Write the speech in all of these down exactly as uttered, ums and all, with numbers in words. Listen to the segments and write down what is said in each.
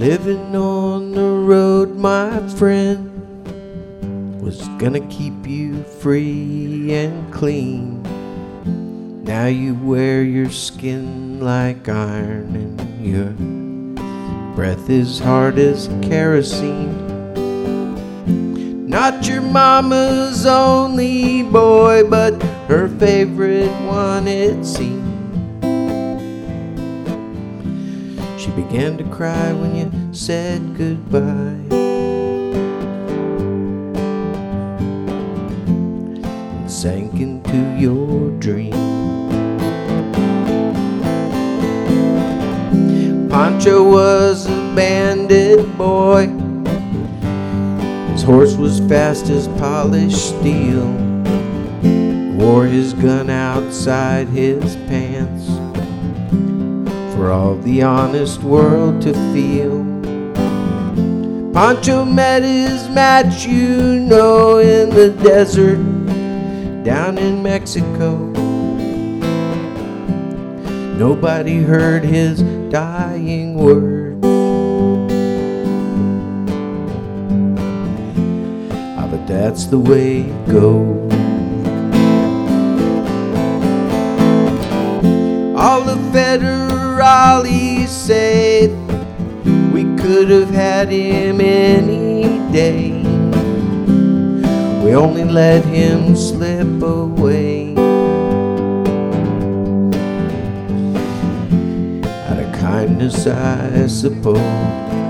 Living on the road, my friend, was gonna keep you free and clean. Now you wear your skin like iron and your breath is hard as kerosene. Not your mama's only boy, but her favorite one, it seemed. She began to cry when you said goodbye, and sank into your dream. Pancho was a bandit boy. His horse was fast as polished steel. Wore his gun outside his pants for all the honest world to feel. Pancho met his match, you know, in the desert down in Mexico. Nobody heard his dying words. Ah, but that's the way it goes. All the federales say we could have had him any day. We only let him slip away out of kindness, I suppose.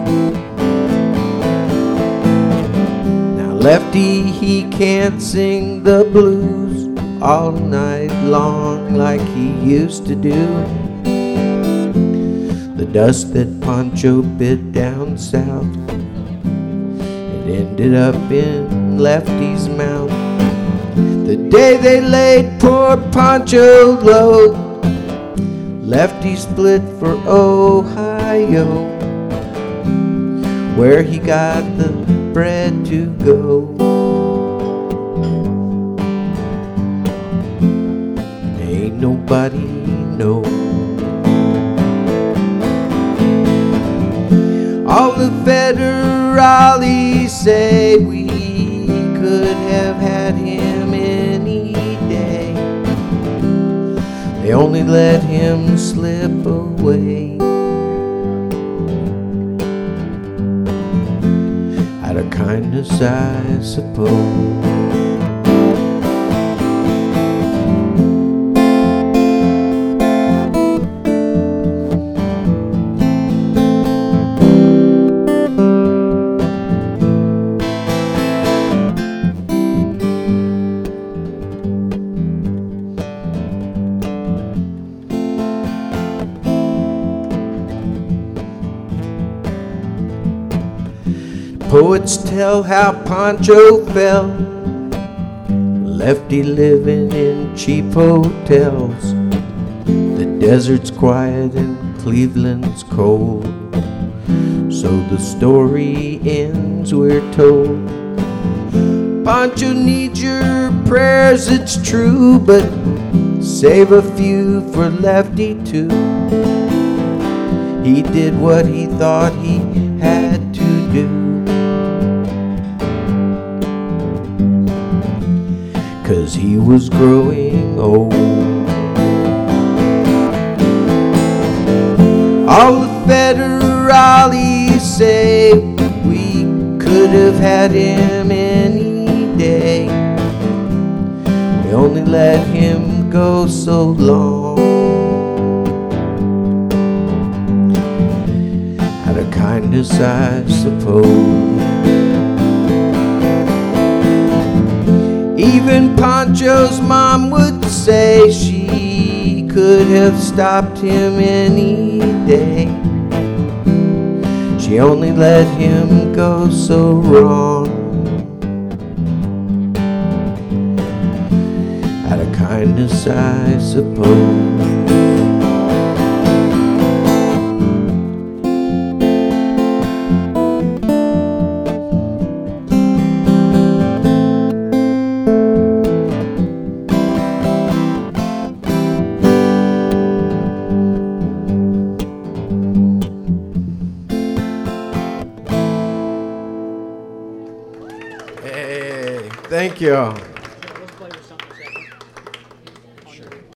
Now Lefty, he can't sing the blues all night long like he used to do. The dust that Pancho bit down south, it ended up in Lefty's mouth. The day they laid poor Pancho low, Lefty split for Ohio, where he got the bread to go. Ain't nobody know. All the federales say we could have had him any day. They only let him slip away out of kindness, I suppose. Poets tell how Pancho fell, Lefty living in cheap hotels. The desert's quiet and Cleveland's cold, so the story ends, we're told. Pancho needs your prayers, it's true, but save a few for Lefty too. He did what he thought he had to do, 'cause he was growing old. All the federales say we could have had him any day. We only let him go so long out of kindness, I suppose. Even Pancho's mom would say she could have stopped him any day. She only let him go so wrong out of kindness, I suppose. Hey, thank you.